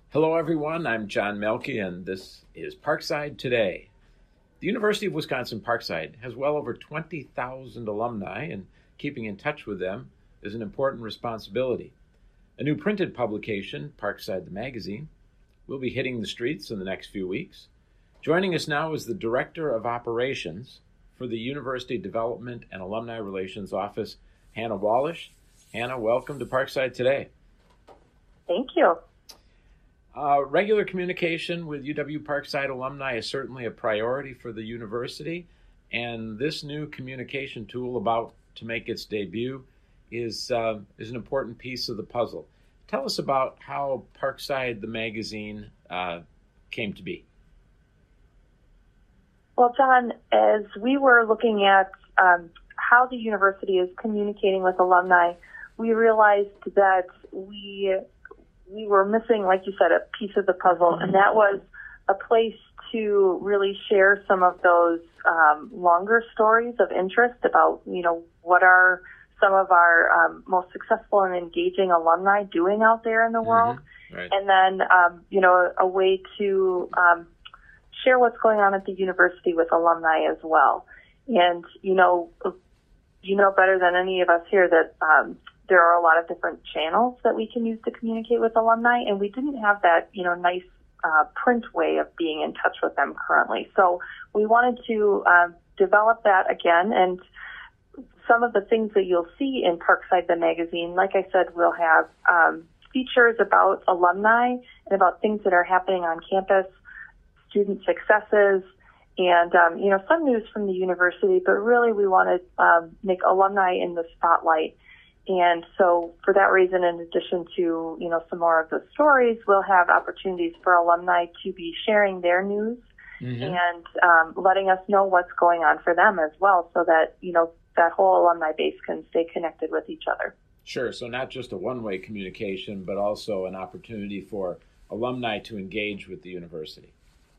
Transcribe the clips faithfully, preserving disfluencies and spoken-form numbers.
Hello, everyone. I'm John Melky, and this is Parkside Today. The University of Wisconsin-Parkside has well over twenty thousand alumni, and keeping in touch with them is an important responsibility. A new printed publication, Parkside the Magazine, will be hitting the streets in the next few weeks. Joining us now is the Director of Operations for the University Development and Alumni Relations Office, Hannah Wallish. Hannah, welcome to Parkside Today. Thank you. Uh, regular communication with U W-Parkside alumni is certainly a priority for the university, and this new communication tool about to make its debut is uh, is an important piece of the puzzle. Tell us about how Parkside the Magazine uh, came to be. Well, John, as we were looking at um, how the university is communicating with alumni, we realized that we we were missing, like you said, a piece of the puzzle, and that was a place to really share some of those um, longer stories of interest about, you know, what are some of our um, most successful and engaging alumni doing out there in the world, Mm-hmm. Right. and then, um, you know, a, a way to um, share what's going on at the university with alumni as well. And, you know, you know better than any of us here that um, there are a lot of different channels that we can use to communicate with alumni, and we didn't have that, you know, nice uh, print way of being in touch with them currently. So we wanted to um, develop that again, and some of the things that you'll see in Parkside the Magazine, like I said, we'll have um, features about alumni and about things that are happening on campus, student successes, and, um, you know, some news from the university, but really we want to um, make alumni in the spotlight. And so for that reason, in addition to, you know, some more of the stories, we'll have opportunities for alumni to be sharing their news mm-hmm. and um, letting us know what's going on for them as well, so that, you know, that whole alumni base can stay connected with each other. Sure. So not just a one-way communication, but also an opportunity for alumni to engage with the university.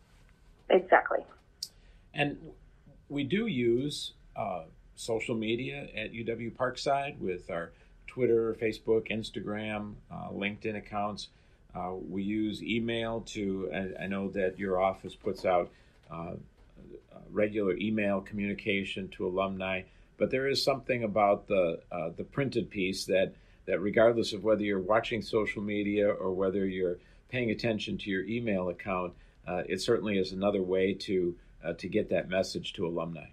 Exactly. And we do use uh, social media at U W-Parkside with our Twitter, Facebook, Instagram, uh, LinkedIn accounts. Uh, we use email to, I, I know that your office puts out uh, regular email communication to alumni, but there is something about the uh, the printed piece that, that regardless of whether you're watching social media or whether you're paying attention to your email account, uh, it certainly is another way to uh, to get that message to alumni.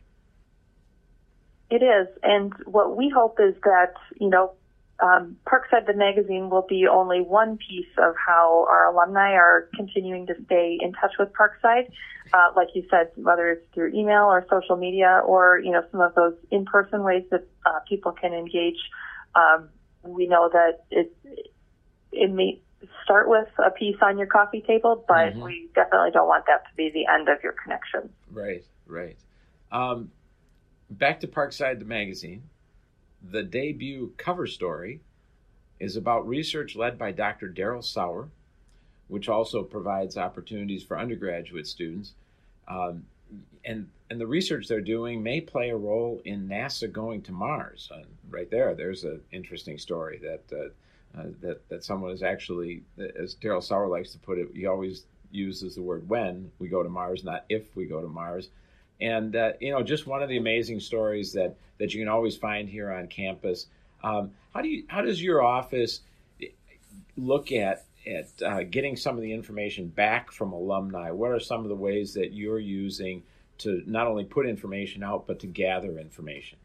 It is, and what we hope is that, you know, um, Parkside the Magazine will be only one piece of how our alumni are continuing to stay in touch with Parkside. Uh, like you said, whether it's through email or social media or, you know, some of those in-person ways that uh, people can engage. Um, we know that it, it may start with a piece on your coffee table, but mm-hmm. we definitely don't want that to be the end of your connection. Right, right. Um, back to Parkside the Magazine. The debut cover story is about research led by Doctor Daryl Sauer, which also provides opportunities for undergraduate students. Um, and and the research they're doing may play a role in NASA going to Mars. Uh, right there, there's an interesting story that uh, uh, that that someone is actually, as Daryl Sauer likes to put it, he always uses the word when we go to Mars, not if we go to Mars. And, uh, you know, just one of the amazing stories that, that you can always find here on campus. Um, how do you, how does your office look at, at uh, getting some of the information back from alumni? What are some of the ways that you're using to not only put information out, but to gather information?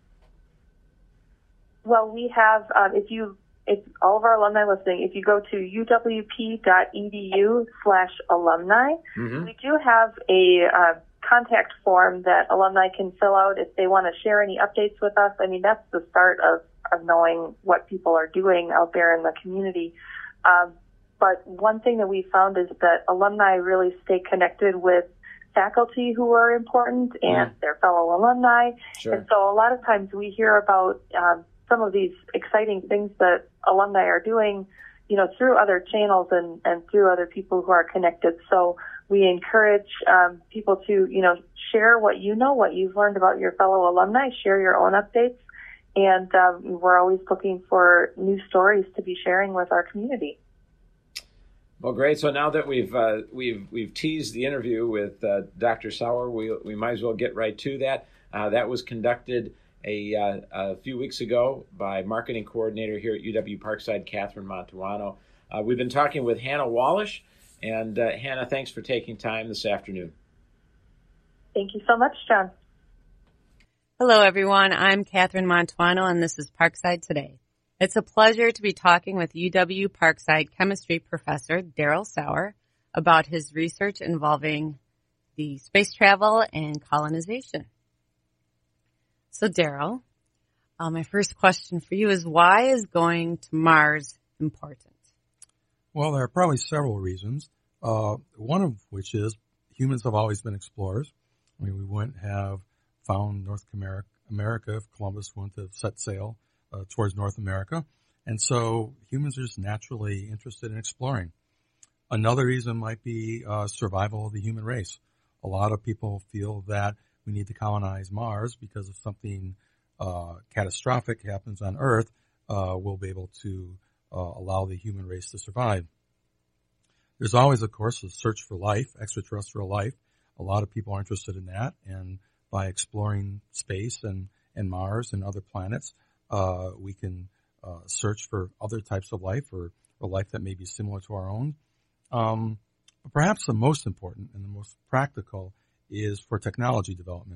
Well, we have, um, if you, if all of our alumni listening, if you go to uwp.edu slash alumni, mm-hmm. we do have a, uh, contact form that alumni can fill out if they want to share any updates with us. I mean, that's the start of, of knowing what people are doing out there in the community. Um, but one thing that we found is that alumni really stay connected with faculty who are important and mm. their fellow alumni. Sure. And so a lot of times we hear about um, some of these exciting things that alumni are doing, you know, through other channels and, and through other people who are connected. So we encourage um, people to, you know, share what you know, what you've learned about your fellow alumni, share your own updates, and um, we're always looking for new stories to be sharing with our community. Well, great. So now that we've uh, we've we've teased the interview with uh, Doctor Sauer, we we might as well get right to that. Uh, that was conducted a, uh, a few weeks ago by marketing coordinator here at U W Parkside, Catherine Mantuano. Uh, we've been talking with Hannah Wallish, and uh, Hannah, thanks for taking time this afternoon. Thank you so much, John. Hello, everyone. I'm Catherine Mantuano, and this is Parkside Today. It's a pleasure to be talking with U W Parkside chemistry professor Daryl Sauer about his research involving the space travel and colonization. So, Daryl, uh, my first question for you is, why is going to Mars important? Well, there are probably several reasons, uh, one of which is humans have always been explorers. I mean, we wouldn't have found North America, America if Columbus wouldn't have set sail uh, towards North America. And so humans are just naturally interested in exploring. Another reason might be uh, survival of the human race. A lot of people feel that we need to colonize Mars because if something uh, catastrophic happens on Earth, uh, we'll be able to uh, allow the human race to survive. There's always, of course, a search for life, extraterrestrial life. A lot of people are interested in that, and by exploring space and, and Mars and other planets, uh, we can uh, search for other types of life or, or life that may be similar to our own. Um, but perhaps the most important and the most practical is for technology development.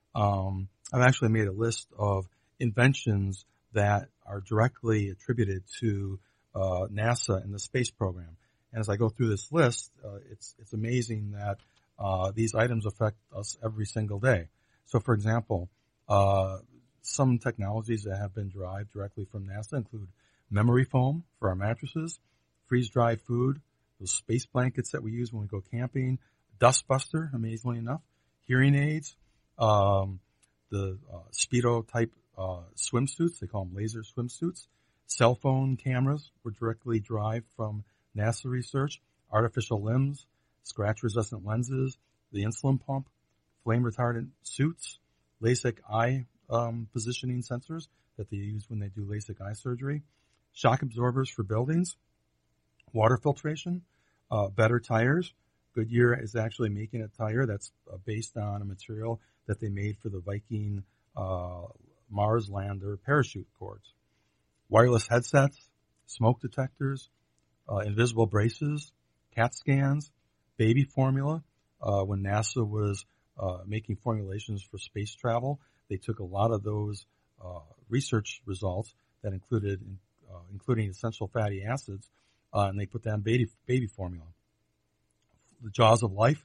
Um, I've actually made a list of inventions that are directly attributed to uh, NASA and the space program. And as I go through this list, uh, it's it's amazing that uh, these items affect us every single day. So, for example, uh, some technologies that have been derived directly from NASA include memory foam for our mattresses, freeze-dried food, those space blankets that we use when we go camping, dust buster, amazingly enough, hearing aids, um, the uh, Speedo-type uh, swimsuits, they call them laser swimsuits, cell phone cameras were directly derived from NASA research, artificial limbs, scratch-resistant lenses, the insulin pump, flame-retardant suits, LASIK eye um, positioning sensors that they use when they do LASIK eye surgery, shock absorbers for buildings, water filtration, uh, better tires. Goodyear is actually making a tire that's uh, based on a material that they made for the Viking uh, Mars lander parachute cords. Wireless headsets, smoke detectors, uh, invisible braces, CAT scans, baby formula. Uh, when NASA was uh, making formulations for space travel, they took a lot of those uh, research results that included, uh, including essential fatty acids, uh, and they put that in baby, baby formula. The jaws of life,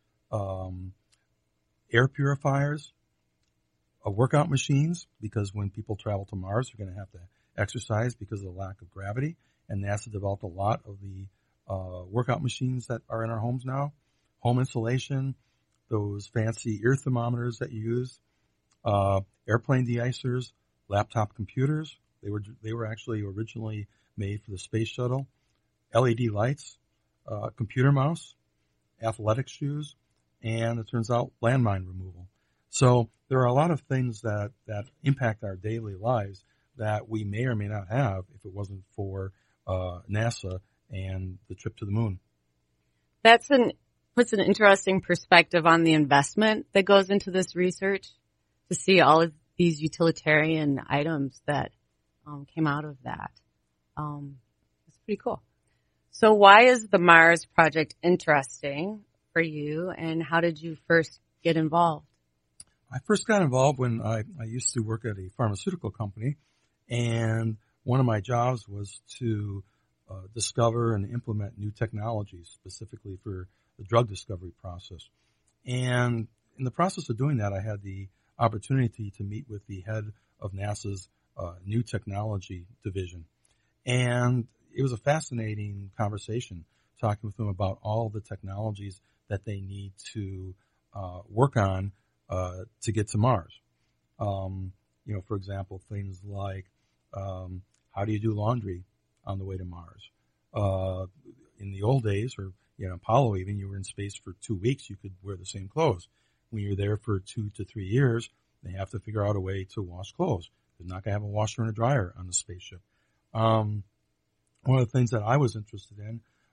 um, air purifiers, uh, workout machines, because when people travel to Mars, they're going to have to exercise because of the lack of gravity. And NASA developed a lot of the uh, workout machines that are in our homes now. Home insulation, those fancy ear thermometers that you use, uh, airplane de-icers, laptop computers. They were they were actually originally made for the space shuttle. L E D lights, uh, computer mouse, athletic shoes, and it turns out landmine removal. So there are a lot of things that, that impact our daily lives that we may or may not have if it wasn't for uh, NASA and the trip to the moon. That's an puts an interesting perspective on the investment that goes into this research to see all of these utilitarian items that um, came out of that. Um, it's pretty cool. So why is the Mars project interesting for you, and how did you first get involved? I first got involved when I, I used to work at a pharmaceutical company, and one of my jobs was to uh, discover and implement new technologies, specifically for the drug discovery process. And in the process of doing that, I had the opportunity to meet with the head of NASA's uh, new technology division. And it was a fascinating conversation, talking with them about all the technologies that they need to uh, work on uh, to get to Mars. Um, you know, for example, things like um, how do you do laundry on the way to Mars? Uh, in the old days, or you know, Apollo even, you were in space for two weeks, you could wear the same clothes. When you're there for two to three years, they have to figure out a way to wash clothes. They're not going to have a washer and a dryer on the spaceship. Um, one of the things that I was interested in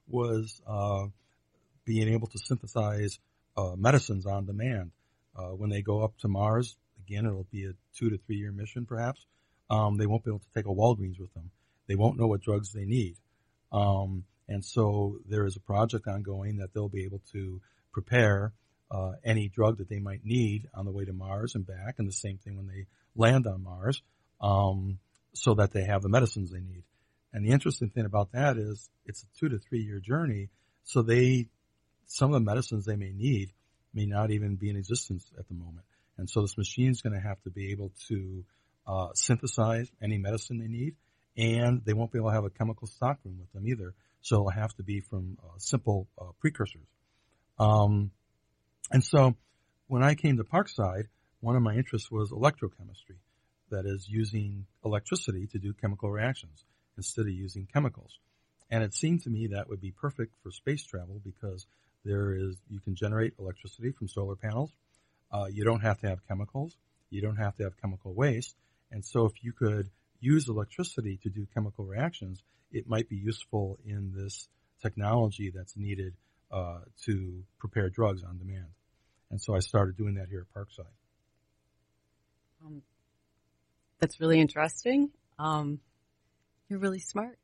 was uh, being able to synthesize uh, medicines on demand. Uh, when they go up to Mars, again, it'll be a two to three year mission perhaps. Um, they won't be able to take a Walgreens with them. They won't know what drugs they need. Um, and so there is a project ongoing that they'll be able to prepare uh, any drug that they might need on the way to Mars and back, and the same thing when they land on Mars, um, so that they have the medicines they need. And the interesting thing about that is it's a two to three year journey, so they, some of the medicines they may need may not even be in existence at the moment. And so this machine is going to have to be able to uh, synthesize any medicine they need, and they won't be able to have a chemical stockroom with them either. So it'll have to be from uh, simple uh, precursors. Um, and so when I came to Parkside, one of my interests was electrochemistry, that is using electricity to do chemical reactions instead of using chemicals. And it seemed to me that would be perfect for space travel because there is, you can generate electricity from solar panels. Uh, you don't have to have chemicals. You don't have to have chemical waste. And so if you could use electricity to do chemical reactions, it might be useful in this technology that's needed uh, to prepare drugs on demand. And so I started doing that here at Parkside. Um, that's really interesting. Um, you're really smart.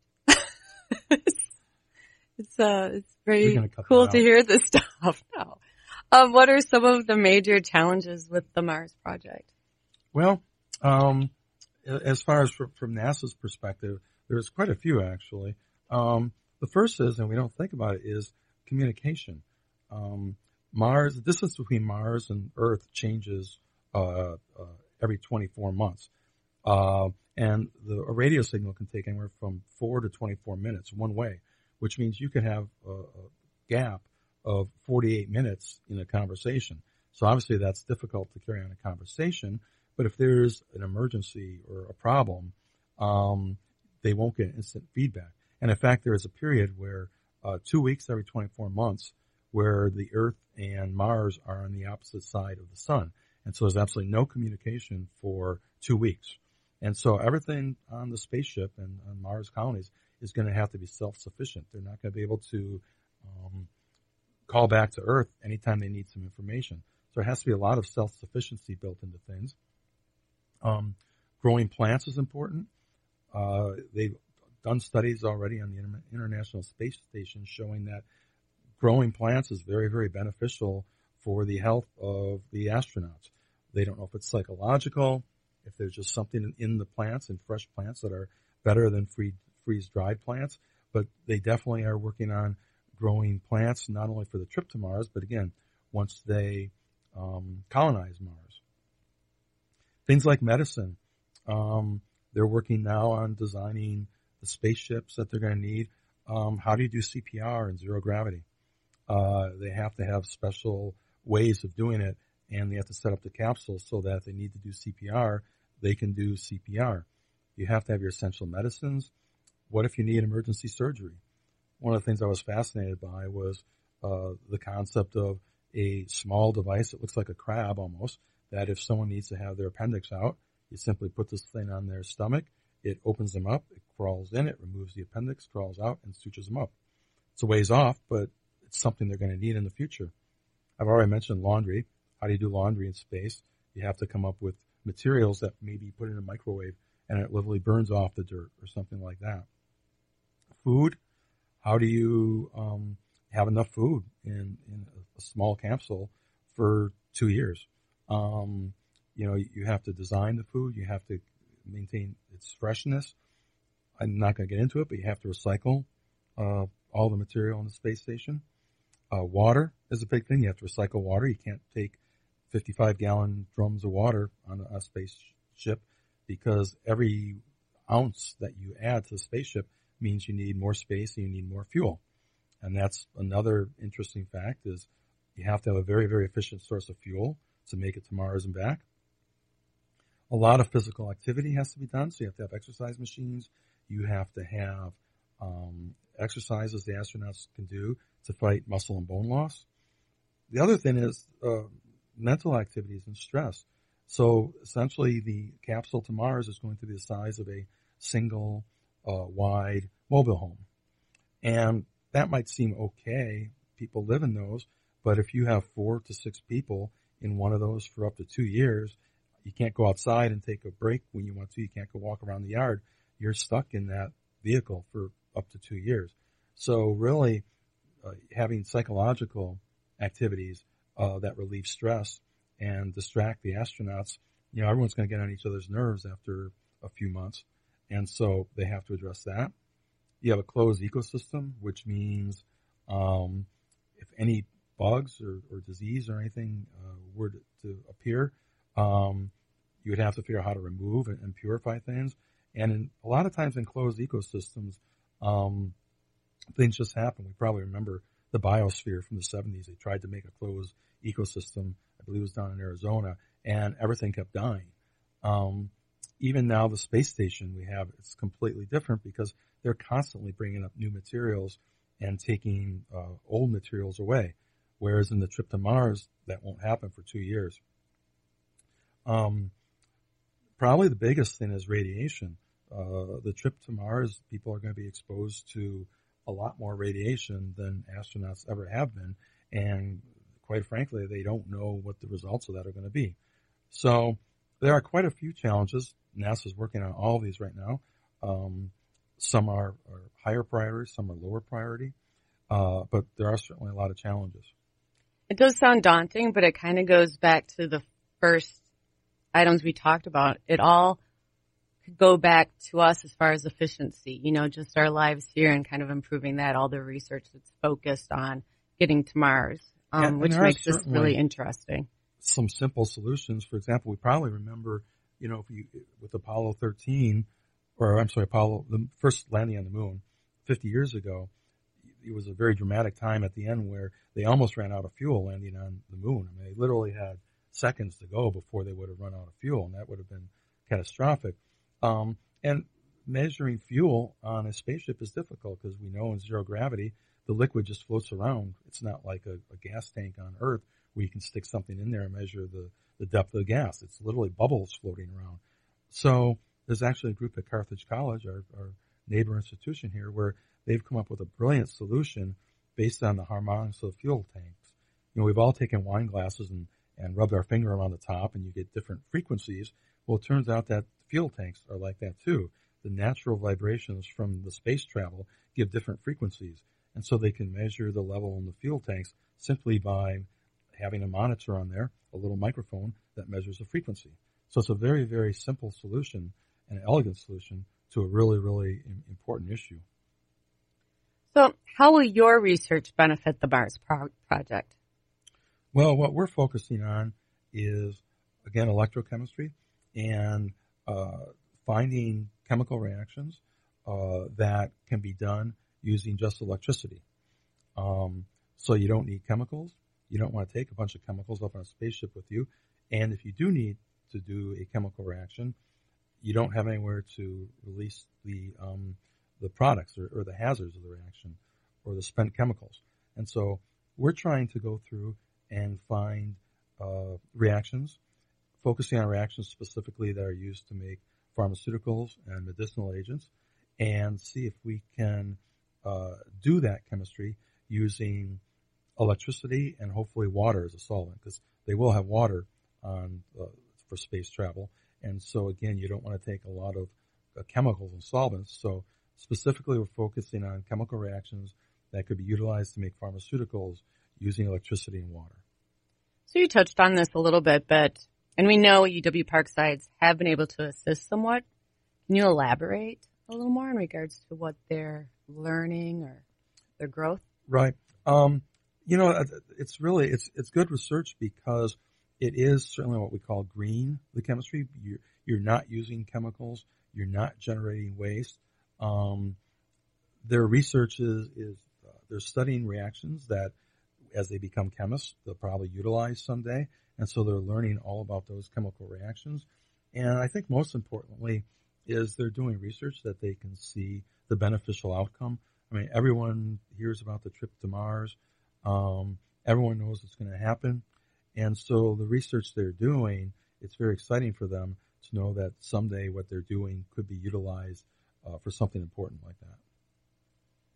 It's uh, it's very cool to hear this stuff. No. Um, what are some of the major challenges with the Mars project? Well, um, as far as from, from NASA's perspective, there's quite a few actually. Um, the first is, and we don't think about it, is communication. Um, Mars, the distance between Mars and Earth changes uh, uh, every twenty-four months, uh, and the, a radio signal can take anywhere from four to twenty-four minutes one way, which means you can have a, a gap of forty-eight minutes in a conversation. So obviously that's difficult to carry on a conversation, but if there's an emergency or a problem, um, they won't get instant feedback. And in fact, there is a period where uh, two weeks every twenty-four months where the Earth and Mars are on the opposite side of the sun. And so there's absolutely no communication for two weeks. And so everything on the spaceship and on Mars colonies is going to have to be self-sufficient. They're not going to be able to um, call back to Earth anytime they need some information. So there has to be a lot of self-sufficiency built into things. Um, growing plants is important. Uh, they've done studies already on the Inter- International Space Station showing that growing plants is very, very beneficial for the health of the astronauts. They don't know if it's psychological, if there's just something in the plants and fresh plants that are better than free, freeze-dried plants, but they definitely are working on growing plants not only for the trip to Mars, but again, once they um, colonize Mars. Things like medicine. Um, they're working now on designing the spaceships that they're going to need. Um, how do you do C P R in zero gravity? Uh, they have to have special ways of doing it, and they have to set up the capsule so that if they need to do C P R, they can do C P R. You have to have your essential medicines. What if you need emergency surgery? One of the things I was fascinated by was uh, the concept of a small device that looks like a crab almost, that if someone needs to have their appendix out, you simply put this thing on their stomach, it opens them up, it crawls in, it removes the appendix, crawls out, and sutures them up. It's a ways off, but it's something they're going to need in the future. I've already mentioned laundry. How do you do laundry in space? You have to come up with materials that maybe put in a microwave and it literally burns off the dirt or something like that. Food. How do you um, have enough food in, in a small capsule for two years? Um, you know, you have to design the food. You have to maintain its freshness. I'm not going to get into it, but you have to recycle uh, all the material on the space station. Uh, water is a big thing. You have to recycle water. You can't take fifty-five gallon drums of water on a, a spaceship because every ounce that you add to the spaceship means you need more space and you need more fuel. And that's another interesting fact is you have to have a very, very efficient source of fuel to make it to Mars and back. A lot of physical activity has to be done. So you have to have exercise machines. You have to have um, exercises the astronauts can do to fight muscle and bone loss. The other thing is uh, mental activities and stress. So essentially the capsule to Mars is going to be the size of a single uh, wide mobile home. And that might seem okay. People live in those, but if you have four to six people in one of those for up to two years, you can't go outside and take a break when you want to. You can't go walk around the yard. You're stuck in that vehicle for up to two years. So really, uh, having psychological activities uh, that relieve stress and distract the astronauts, you know, everyone's going to get on each other's nerves after a few months, and so they have to address that. You have a closed ecosystem, which means um, if any bugs or, or disease or anything uh, were to, to appear, um, you would have to figure out how to remove and, and purify things. And in, a lot of times in closed ecosystems, um, things just happen. We probably remember the biosphere from the seventies. They tried to make a closed ecosystem. I believe it was down in Arizona, and everything kept dying. Um, even now, the space station we have, it's completely different because they're constantly bringing up new materials and taking uh, old materials away. Whereas in the trip to Mars, that won't happen for two years. Um, probably the biggest thing is radiation. Uh, the trip to Mars, people are going to be exposed to a lot more radiation than astronauts ever have been. And quite frankly, they don't know what the results of that are going to be. So there are quite a few challenges. NASA's working on all of these right now. Um, some are, are higher priority, some are lower priority. Uh, but there are certainly a lot of challenges. It does sound daunting, but it kind of goes back to the first items we talked about. It all could go back to us as far as efficiency, you know, just our lives here and kind of improving that, all the research that's focused on getting to Mars, um, and, which and makes this really interesting. Some simple solutions. For example, we probably remember, you know, if you, with Apollo thirteen, or I'm sorry, Apollo, the first landing on the moon fifty years ago, it was a very dramatic time at the end where they almost ran out of fuel landing on the moon. I mean, they literally had seconds to go before they would have run out of fuel, and that would have been catastrophic. Um, and measuring fuel on a spaceship is difficult because we know in zero gravity, the liquid just floats around. It's not like a, a gas tank on Earth where you can stick something in there and measure the, the depth of the gas. It's literally bubbles floating around. So there's actually a group at Carthage College, our, our neighbor institution here, where they've come up with a brilliant solution based on the harmonics of fuel tanks. You know, we've all taken wine glasses and, and rubbed our finger around the top, and you get different frequencies. Well, it turns out that fuel tanks are like that too. The natural vibrations from the space travel give different frequencies. And so they can measure the level in the fuel tanks simply by having a monitor on there, a little microphone that measures the frequency. So it's a very, very simple solution and an elegant solution to a really, really important issue. So how will your research benefit the Mars pro- project? Well, what we're focusing on is, again, electrochemistry and uh, finding chemical reactions uh, that can be done using just electricity. Um, so you don't need chemicals. You don't want to take a bunch of chemicals up on a spaceship with you. And if you do need to do a chemical reaction, you don't have anywhere to release the um, the products or, or the hazards of the reaction or the spent chemicals. And so we're trying to go through and find uh, reactions, focusing on reactions specifically that are used to make pharmaceuticals and medicinal agents, and see if we can uh, do that chemistry using electricity and hopefully water as a solvent, because they will have water on uh, for space travel. And so, again, you don't want to take a lot of uh, chemicals and solvents. So specifically, we're focusing on chemical reactions that could be utilized to make pharmaceuticals using electricity and water. So you touched on this a little bit, but, and we know U W Parksides have been able to assist somewhat. Can you elaborate a little more in regards to what they're learning or their growth? Right. Um, you know, it's really, it's, it's good research because it is certainly what we call green, the chemistry. You're, you're not using chemicals. You're not generating waste. Um, their research is, is uh, they're studying reactions that as they become chemists, they'll probably utilize someday. And so they're learning all about those chemical reactions. And I think most importantly is they're doing research that they can see the beneficial outcome. I mean, everyone hears about the trip to Mars. Um, everyone knows it's going to happen. And so the research they're doing, it's very exciting for them to know that someday what they're doing could be utilized uh, for something important like that.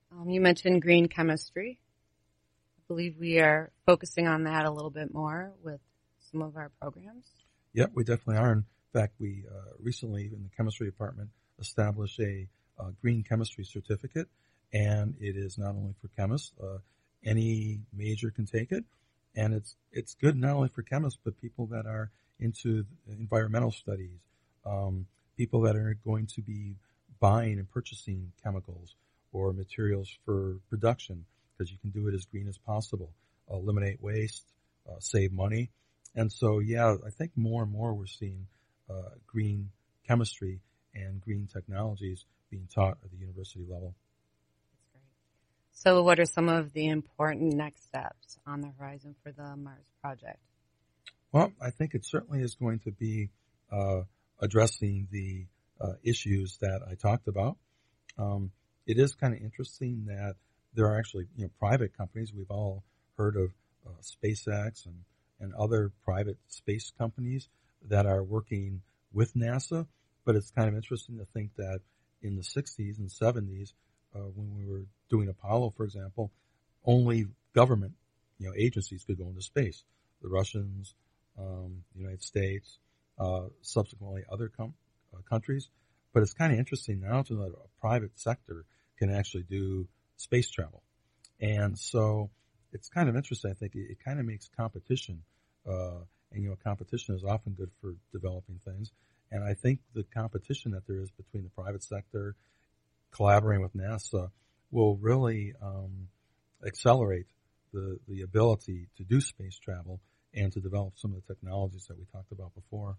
Um, you mentioned green chemistry. I believe we are focusing on that a little bit more with some of our programs. Yep, we definitely are. In fact, we uh, recently in the chemistry department established a uh, green chemistry certificate, and it is not only for chemists. Uh, any major can take it, and it's it's good not only for chemists but people that are into environmental studies, um, people that are going to be buying and purchasing chemicals or materials for production, because you can do it as green as possible, eliminate waste, uh, save money. And so, yeah, I think more and more we're seeing uh, green chemistry and green technologies being taught at the university level. That's great. So what are some of the important next steps on the horizon for the Mars project? Well, I think it certainly is going to be uh, addressing the uh, issues that I talked about. Um, it is kind of interesting that there are actually, you know, private companies. We've all heard of uh, SpaceX and, and other private space companies that are working with NASA. But it's kind of interesting to think that in the sixties and seventies, uh, when we were doing Apollo, for example, only government, you know, agencies could go into space. The Russians, um, the United States, uh, subsequently other com- uh, countries. But it's kind of interesting now to know that a private sector can actually do space travel. And so it's kind of interesting. I think it, it kind of makes competition, uh, and, you know, competition is often good for developing things. And I think the competition that there is between the private sector collaborating with NASA will really um, accelerate the, the ability to do space travel and to develop some of the technologies that we talked about before.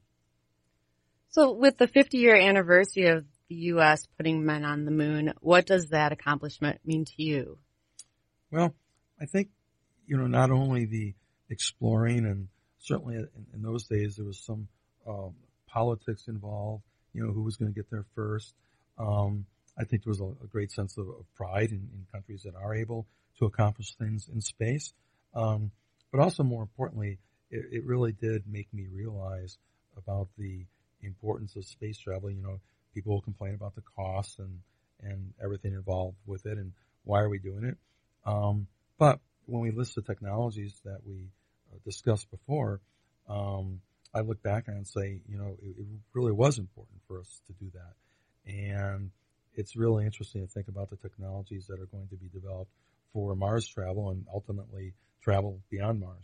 So with the fifty-year anniversary of the U S putting men on the moon, what does that accomplishment mean to you? Well, I think, you know, not only the exploring, and certainly in, in those days there was some um, politics involved, you know, who was going to get there first. Um, I think there was a, a great sense of, of pride in, in countries that are able to accomplish things in space. Um, but also, more importantly, it, it really did make me realize about the importance of space travel. You know, people will complain about the costs and, and everything involved with it and why are we doing it. Um, but when we list the technologies that we uh, discussed before, um, I look back and say, you know, it, it really was important for us to do that. And it's really interesting to think about the technologies that are going to be developed for Mars travel and ultimately travel beyond Mars.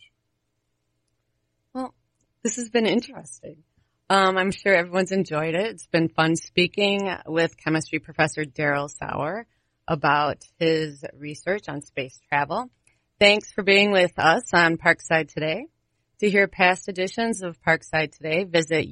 Well, this has been interesting. Um, I'm sure everyone's enjoyed it. It's been fun speaking with chemistry professor Daryl Sauer about his research on space travel. Thanks for being with us on Parkside Today. To hear past editions of Parkside Today, visit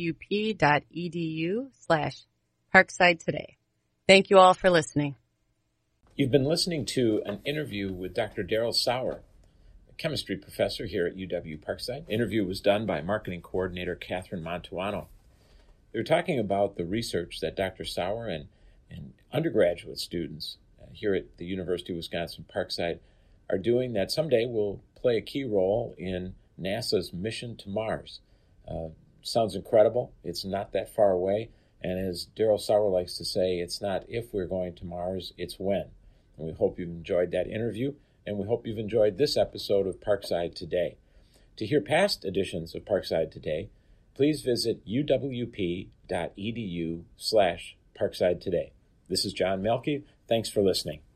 uwp.edu slash Parkside Today. Thank you all for listening. You've been listening to an interview with Doctor Daryl Sauer, a chemistry professor here at U W Parkside. The interview was done by marketing coordinator Catherine Montuano. They were talking about the research that Doctor Sauer and, and undergraduate students uh, here at the University of Wisconsin Parkside are doing that someday will play a key role in NASA's mission to Mars. Uh, sounds incredible. It's not that far away. And as Daryl Sauer likes to say, it's not if we're going to Mars, it's when. And we hope you've enjoyed that interview, and we hope you've enjoyed this episode of Parkside Today. To hear past editions of Parkside Today, please visit uwp.edu slash Parkside Today. This is John Melke. Thanks for listening.